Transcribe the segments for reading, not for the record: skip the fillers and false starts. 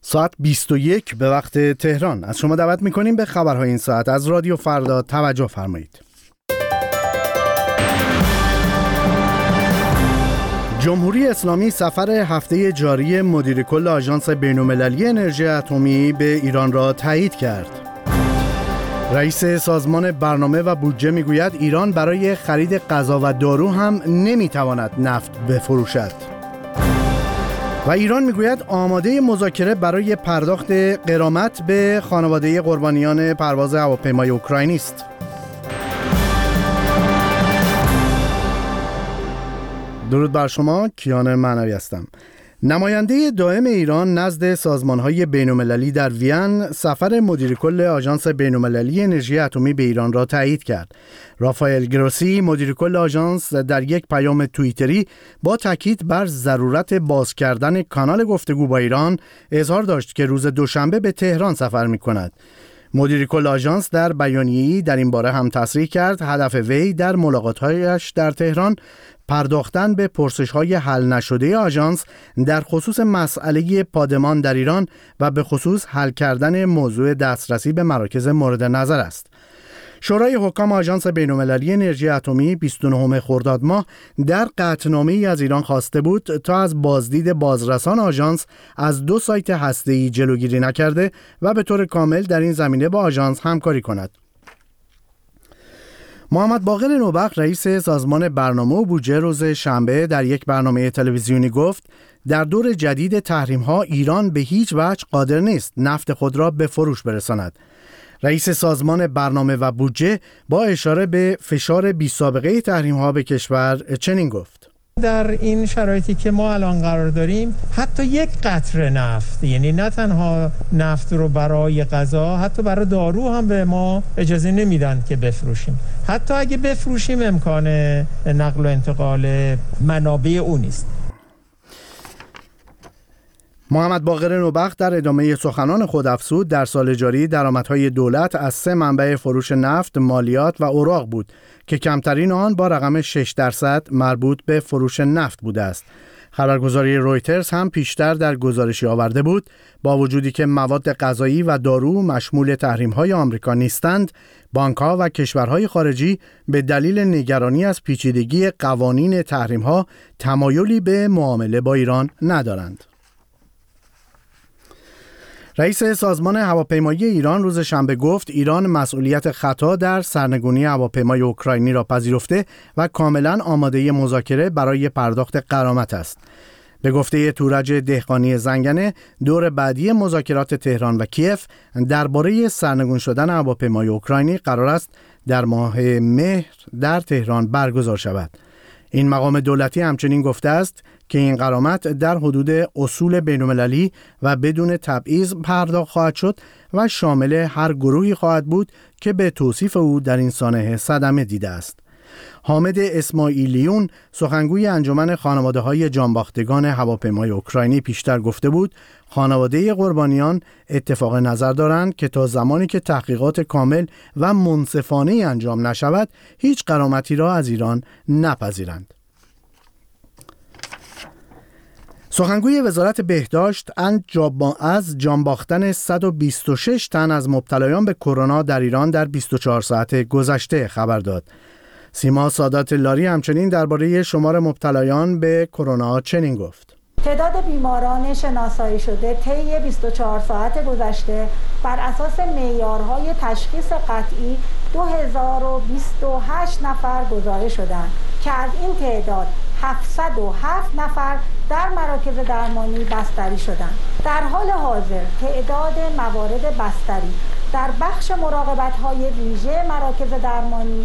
ساعت 21 به وقت تهران. از شما دعوت می‌کنیم به خبرهای این ساعت از رادیو فردا توجه فرمایید. جمهوری اسلامی سفر هفته جاری مدیر کل آژانس بین‌المللی انرژی اتمی به ایران را تایید کرد. رئیس سازمان برنامه و بودجه میگوید ایران برای خرید غذا و دارو هم نمیتواند نفت بفروشد. و ایران میگوید آماده مذاکره برای پرداخت غرامت به خانواده قربانیان پرواز هواپیمای اوکراینی است. درود بر شما، کیان معنوی هستم. نماینده دائم ایران نزد سازمان‌های بین‌المللی در وین سفر مدیر کل آژانس بین‌المللی انرژی اتمی به ایران را تایید کرد. رافائل گروسی مدیر کل آژانس در یک پیام توییتری با تاکید بر ضرورت باز کردن کانال گفتگو با ایران اظهار داشت که روز دوشنبه به تهران سفر می‌کند. مدیر کل آژانس در بیانیه‌ای در این باره هم تصریح کرد هدف وی در ملاقات‌هایش در تهران پرداختن به پرسش‌های حل نشده آژانس در خصوص مسئله پادمان در ایران و به خصوص حل کردن موضوع دسترسی به مراکز مورد نظر است. شورای حکام آژانس بین‌المللی انرژی اتمی 29 خرداد ماه در قطعنامه‌ای از ایران خواسته بود تا از بازدید بازرسان آژانس از 2 سایت هسته‌ای جلوگیری نکرده و به طور کامل در این زمینه با آژانس همکاری کند. محمد باقر نوبخت رئیس سازمان برنامه و بودجه روز شنبه در یک برنامه تلویزیونی گفت در دور جدید تحریم‌ها ایران به هیچ وجه قادر نیست نفت خود را به فروش برساند. رئیس سازمان برنامه و بودجه با اشاره به فشار بی‌سابقه تحریم‌ها به کشور چنین گفت: در این شرایطی که ما الان قرار داریم حتی یک قطره نفت، یعنی نه تنها نفت رو برای غذا، حتی برای دارو هم به ما اجازه نمیدن که بفروشیم. حتی اگه بفروشیم امکان نقل و انتقال منابع اون نیست. محمد باقر نوبخت در ادامه سخنان خود افزود در سال جاری درآمدهای دولت از 3 منبع فروش نفت، مالیات و اوراق بود که کمترین آن با رقم 6% مربوط به فروش نفت بوده است. خبرگزاری رویترز هم پیشتر در گزارشی آورده بود با وجودی که مواد غذایی و دارو مشمول تحریم‌های آمریکا نیستند، بانک‌ها و کشورهای خارجی به دلیل نگرانی از پیچیدگی قوانین تحریم‌ها تمایلی به معامله با ایران ندارند. رئیس سازمان هواپیمایی ایران روز شنبه گفت ایران مسئولیت خطا در سرنگونی هواپیمای اوکراینی را پذیرفته و کاملا آماده مذاکره برای پرداخت غرامت است. به گفته تورج دهقانی زنگنه، دور بعدی مذاکرات تهران و کیف درباره سرنگون شدن هواپیمای اوکراینی قرار است در ماه مهر در تهران برگزار شود. این مقام دولتی همچنین گفته است که این غرامت در حدود اصول بین‌المللی و بدون تبعیض پرداخت خواهد شد و شامل هر گروهی خواهد بود که به توصیف او در این سانحه صدمه دیده است. حامد اسماعیلیون سخنگوی انجمن خانواده‌های جانباختگان هواپیمای اوکراینی پیشتر گفته بود خانواده قربانیان اتفاق نظر دارند که تا زمانی که تحقیقات کامل و منصفانه انجام نشود هیچ غرامتی را از ایران نپذیرند. سخنگوی وزارت بهداشت از جانباختن 126 تن از مبتلایان به کرونا در ایران در 24 ساعت گذشته خبر داد. سیما سادات لاری همچنین درباره شمار مبتلایان به کرونا چنین گفت: تعداد بیماران شناسایی شده طی 24 ساعت گذشته بر اساس معیارهای تشخیص قطعی 2028 نفر گزارش شدند که از این تعداد 707 نفر در مراکز درمانی بستری شدند. در حال حاضر تعداد موارد بستری در بخش مراقبت‌های ویژه مراکز درمانی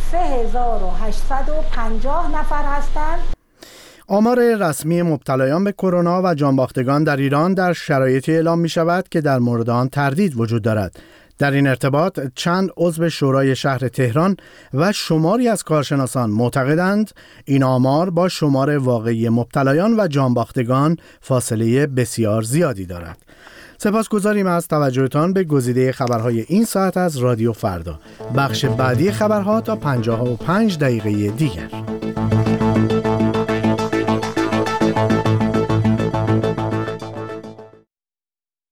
3850 نفر هستند. آمار رسمی مبتلایان به کرونا و جانباختگان در ایران در شرایطی اعلام می شود که در مورد آن تردید وجود دارد. در این ارتباط چند عضو شورای شهر تهران و شماری از کارشناسان معتقدند این آمار با شمار واقعی مبتلایان و جانباختگان فاصله بسیار زیادی دارد. سپاسگزاریم از توجهتان به گزیده خبرهای این ساعت از رادیو فردا. بخش بعدی خبرها تا 55 دقیقه دیگر.